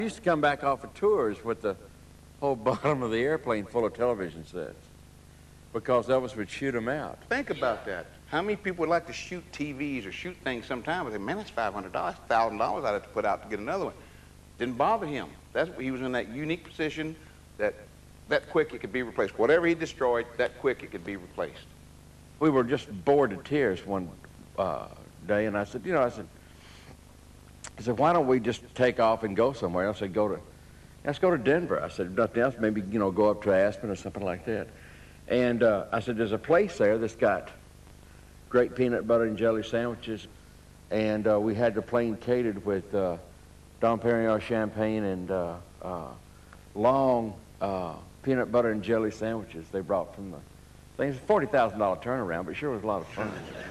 I used to come back off of tours with the whole bottom of the airplane full of television sets because Elvis would shoot them out. Think about that. How many people would like to shoot TVs or shoot things sometime? But man, that's $500, $1,000 I'd have to put out to get another one. Didn't bother him. He was in that unique position that quick it could be replaced. Whatever he destroyed, that quick it could be replaced. We were just bored to tears one day, and I said, I said, why don't we just take off and go somewhere? I said, let's go to Denver. I said, if nothing else, maybe, go up to Aspen or something like that. And I said, there's a place there that's got great peanut butter and jelly sandwiches, and we had the plane catered with Dom Perignon champagne and long peanut butter and jelly sandwiches they brought from the thing. It's a $40,000 turnaround, but sure was a lot of fun.